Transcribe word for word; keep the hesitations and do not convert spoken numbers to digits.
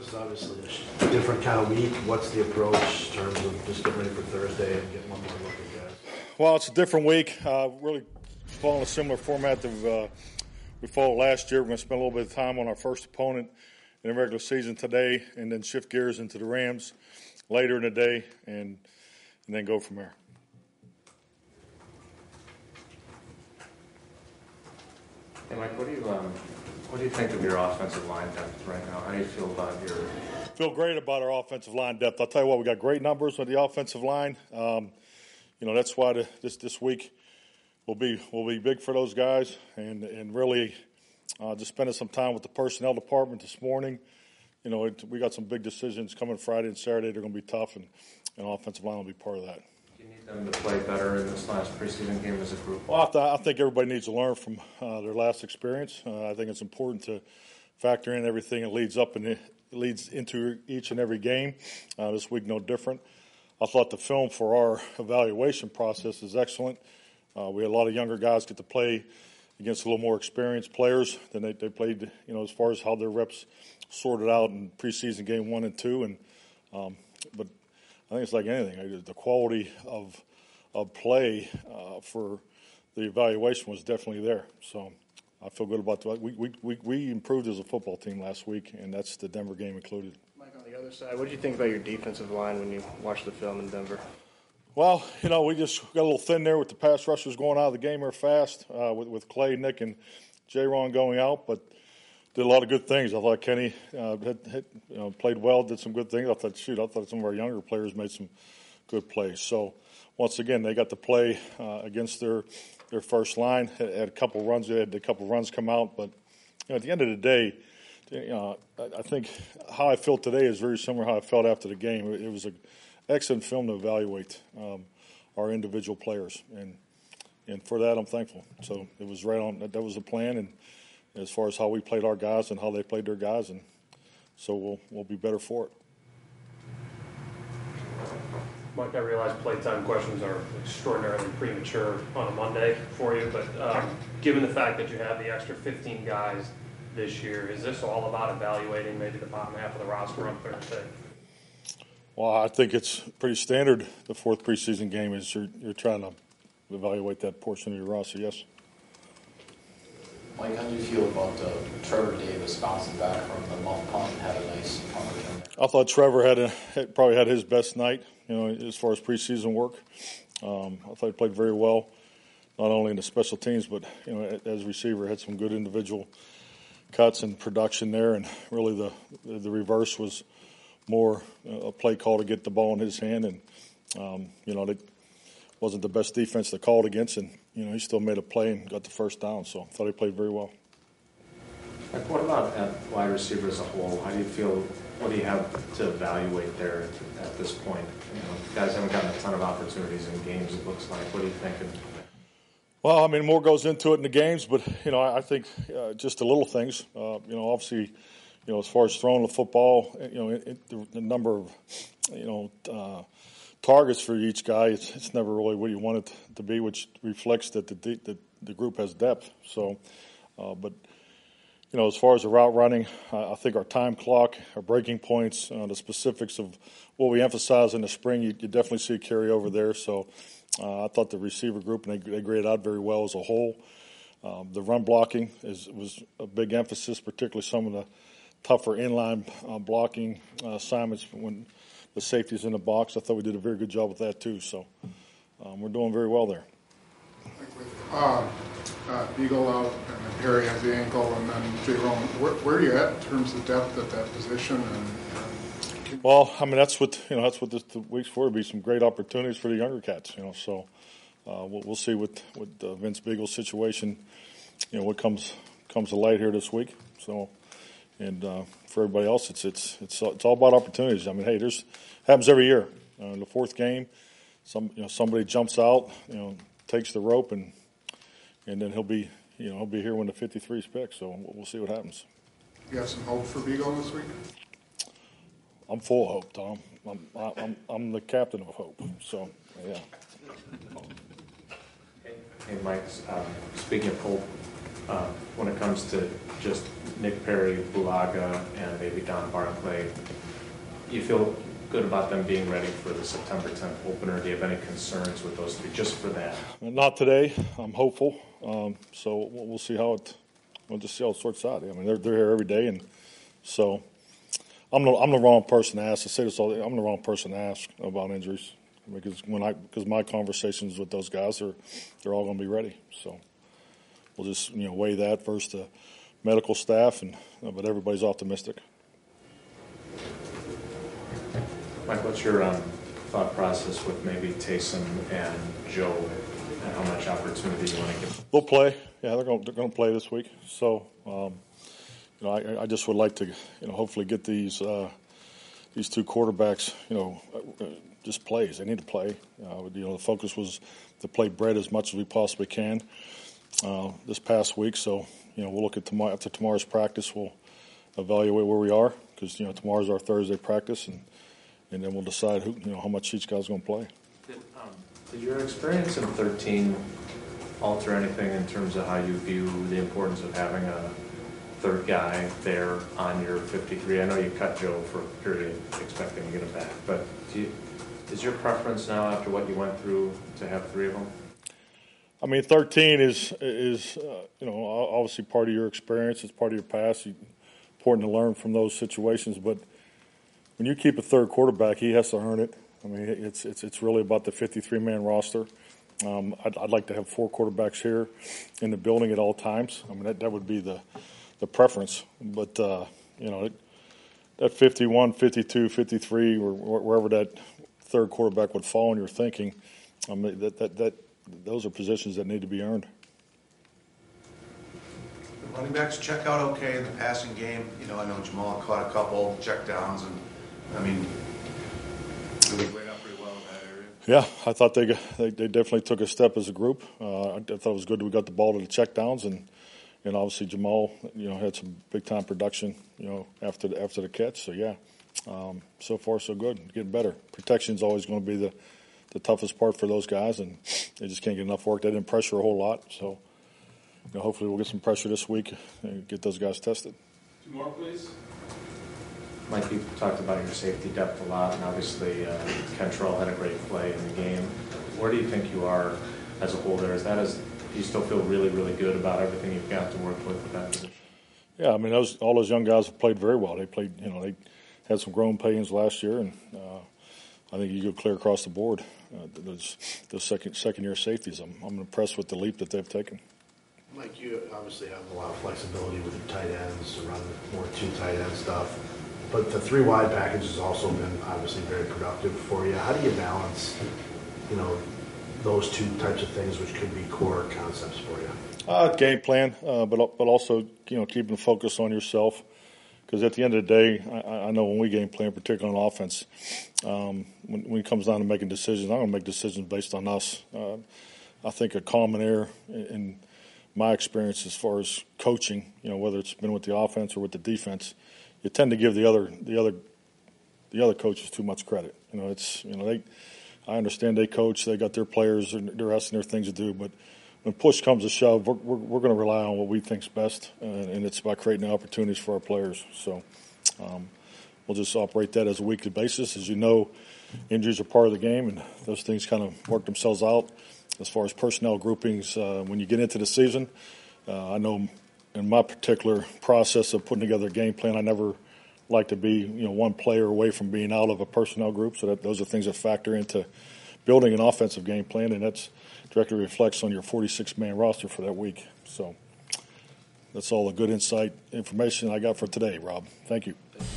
This is obviously a different kind of week. What's the approach in terms of just getting ready for Thursday and getting one more look at guys? Well, it's a different week. Uh, really following a similar format of uh, we followed last year. We're going to spend a little bit of time on our first opponent in the regular season today, and then shift gears into the Rams later in the day, and and then go from there. Hey, Mike, what do you um, what do you think of your offensive line depth right now? How do you feel about your? Feel great about our offensive line depth. I'll tell you what, we got great numbers with the offensive line. Um, you know, that's why the, this this week will be will be big for those guys, and and really uh, just spending some time with the personnel department this morning. You know, it, we got some big decisions coming Friday and Saturday. They're going to be tough, and, and offensive line will be part of that. Do you need them to play better in this last preseason game as a group? Well, I, th- I think everybody needs to learn from uh, their last experience. Uh, I think it's important to factor in everything that leads up and it leads into each and every game. Uh, this week, no different. I thought the film for our evaluation process is excellent. Uh, we had a lot of younger guys get to play against a little more experienced players than they, they played, you know, as far as how their reps sorted out in preseason game one and two. And um, but I think it's like anything. The quality of of play uh, for the evaluation was definitely there. So I feel good about that. We, we we we improved as a football team last week, and that's the Denver game included. Mike, on the other side, what did you think about your defensive line when you watched the film in Denver? Well, you know, we just got a little thin there with the pass rushers going out of the game here fast, uh, with, with Clay, Nick, and J-Ron going out, but did a lot of good things. I thought Kenny uh, had, had, you know, played well, did some good things. I thought, shoot, I thought some of our younger players made some good plays. So, once again, they got to play uh, against their their first line. Had, had a couple runs, they had a couple runs come out, but you know, at the end of the day, you know, I, I think how I feel today is very similar to how I felt after the game. It, it was an excellent film to evaluate um, our individual players, and and for that, I'm thankful. So it was right on. That was the plan, and as far as how we played our guys and how they played their guys, and so we'll we'll be better for it. Mike, I realize playtime questions are extraordinarily premature on a Monday for you, but um, given the fact that you have the extra fifteen guys this year, is this all about evaluating maybe the bottom half of the roster on Thursday? Well, I think it's pretty standard. The fourth preseason game is you're, you're trying to evaluate that portion of your roster, yes. Mike, how do you feel about uh, Trevor Davis bouncing back from the muff punt and had a nice punt return? I thought Trevor had, a, had probably had his best night, you know, as far as preseason work. Um, I thought he played very well, not only in the special teams, but you know, as a receiver, had some good individual cuts and production there, and really the the reverse was more a play call to get the ball in his hand, and um, you know, it wasn't the best defense they called against, and you know, he still made a play and got the first down. So I thought he played very well. Like, what about at wide receiver as a whole? How do you feel? What do you have to evaluate there at this point? You know, guys haven't gotten a ton of opportunities in games. It looks like. What are you thinking? Well, I mean, more goes into it in the games, but you know, I think uh, just the little things. Uh, you know, obviously. You know, as far as throwing the football, you know, it, it, the, the number of, you know, uh, targets for each guy, it's, it's never really what you want it to be, which reflects that the the, the group has depth. So, uh, but, you know, as far as the route running, uh, I think our time clock, our breaking points, uh, the specifics of what we emphasize in the spring, you, you definitely see a carryover there. So uh, I thought the receiver group, and they, they graded out very well as a whole. Um, the run blocking is was a big emphasis, particularly some of the tougher inline uh, blocking uh, assignments when the safety's in the box. I thought we did a very good job with that too. So um, we're doing very well there. With uh, uh, Beagle out and then Harry has the ankle and then J-Ron, where, where are you at in terms of depth at that position? And, and well, I mean that's what you know. That's what this the week's for. To be some great opportunities for the younger cats. You know, so uh, we'll, we'll see with with uh, Vince Beagle's situation. You know what comes comes to light here this week. So. And uh, for everybody else, it's it's it's it's all about opportunities. I mean, hey, there's happens every year. Uh, in the fourth game, some you know somebody jumps out, you know, takes the rope, and and then he'll be you know he'll be here when the fifty-three is picked. So we'll, we'll see what happens. You have some hope for Beagle this week? I'm full of hope, Tom. I'm I'm I'm the captain of hope. So yeah. Hey, Mike. Um, speaking of hope, uh, when it comes to just Nick Perry, Bulaga, and maybe Don Barclay, you feel good about them being ready for the September tenth opener? Do you have any concerns with those three, just for that? Not today. I'm hopeful. Um, so we'll, we'll see how it. We'll just see how it sorts out. I mean, they're they're here every day, and so I'm the I'm the wrong person to ask. I say this all. I'm the wrong person to ask about injuries because when I because my conversations with those guys are they're all going to be ready. So we'll just you know weigh that versus the medical staff, and but everybody's optimistic. Mike, what's your um, thought process with maybe Taysom and Joe, and how much opportunity you want to give? They'll play. Yeah, they're going. They're going to play this week. So, um, you know, I, I just would like to, you know, hopefully get these uh, these two quarterbacks, you know, uh, just plays. They need to play. Uh, you know, the focus was to play Brett as much as we possibly can uh, this past week. So, you know, we'll look at tomorrow after tomorrow's practice. We'll evaluate where we are because you know tomorrow's our Thursday practice, and and then we'll decide who, you know, how much each guy's going to play. Did, um, did your experience in thirteen alter anything in terms of how you view the importance of having a third guy there on your fifty-three? I know you cut Joe for a period expecting to get him back, but do you, is your preference now after what you went through to have three of them? I mean, thirteen is, is uh, you know, obviously part of your experience. It's part of your past. It's important to learn from those situations, but when you keep a third quarterback, he has to earn it. I mean, it's it's it's really about the fifty-three man roster. Um, I'd, I'd like to have four quarterbacks here in the building at all times. I mean, that, that would be the the preference. But, uh, you know, it, that fifty-one, fifty-two, fifty-three, or wherever that third quarterback would fall in your thinking, I mean, that, that, that those are positions that need to be earned. The running backs check out okay in the passing game. You know, I know Jamal caught a couple check downs, and, I mean, did we weighed up pretty well in that area? Yeah, I thought they, they they definitely took a step as a group. Uh, I thought it was good we got the ball to the checkdowns, and and obviously Jamal, you know, had some big time production, you know, after the, after the catch. So yeah, um, so far so good, getting better. Protection's always going to be the the toughest part for those guys, and they just can't get enough work. They didn't pressure a whole lot, so you know, hopefully we'll get some pressure this week and get those guys tested. Two more, please. Mike, you talked about your safety depth a lot, and obviously uh, Kentrell had a great play in the game. Where do you think you are as a whole there? Is that as, do you still feel really, really good about everything you've got to work with with that position? Yeah, I mean, those all those young guys have played very well. They played, you know, they had some growing pains last year, and uh, I think you go clear across the board. Uh, those those second second year safeties, I'm I'm impressed with the leap that they've taken. Mike, you obviously have a lot of flexibility with your tight ends to run more two tight end stuff. But the three wide package has also been obviously very productive for you. How do you balance, you know, those two types of things, which could be core concepts for you? Uh, game plan, uh, but but also you know keeping the focus on yourself, because at the end of the day, I, I know when we game plan, particularly on offense, um, when, when it comes down to making decisions, I'm going to make decisions based on us. Uh, I think a common error in, in my experience as far as coaching, you know, whether it's been with the offense or with the defense, you tend to give the other the other the other coaches too much credit. You know, it's you know they I understand they coach, they got their players, and they're asking their things to do, but when push comes to shove, we're we're, we're going to rely on what we think's best, uh, and it's about creating opportunities for our players. So um, we'll just operate that as a weekly basis. As you know, injuries are part of the game, and those things kind of work themselves out. As far as personnel groupings, uh, when you get into the season, uh, I know in my particular process of putting together a game plan, I never like to be, you know, one player away from being out of a personnel group. So that those are things that factor into building an offensive game plan, and that's directly reflects on your forty-six man roster for that week. So that's all the good insight information I got for today, Rob. Thank you.